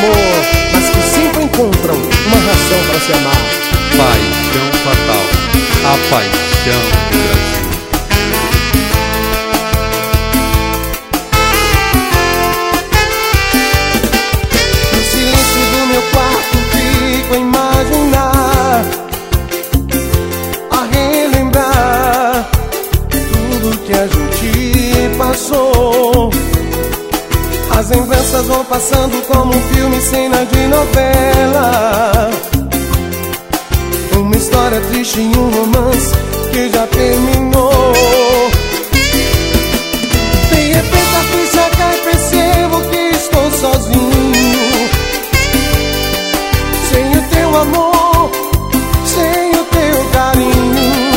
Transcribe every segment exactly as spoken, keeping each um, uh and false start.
amor, mas que sempre encontram uma razão para se amar. Paixão fatal, a paixão do Brasil. No silêncio do meu quarto fico a imaginar, a relembrar tudo que a gente passou. As lembranças vão passando como um filme, cena de novela. Uma história triste e um romance que já terminou. De repente a ficha cai, percebo que estou sozinho, sem o teu amor, sem o teu carinho.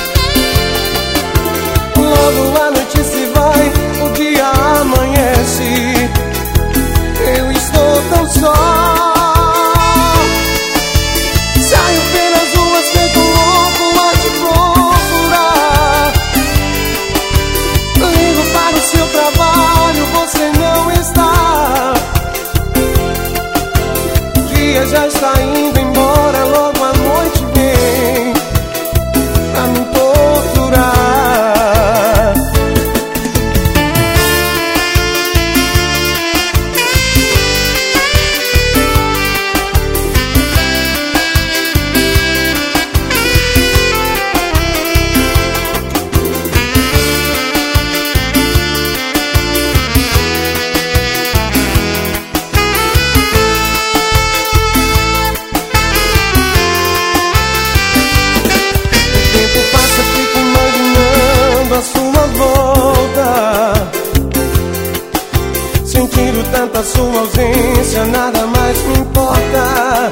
Logo a noite se vai, o dia amanhece, eu estou tão só. Saio pelas ruas feito um louco a te procurar. Ligo para o seu trabalho, você não está. O dia já está indo embora, logo a noite vem pra me torturar. Sentindo tanta sua ausência, nada mais me importa.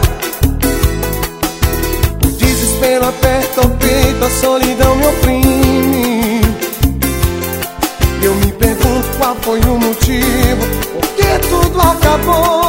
O desespero aperta o peito, a solidão me oprime. Eu me pergunto qual foi o motivo, por que tudo acabou.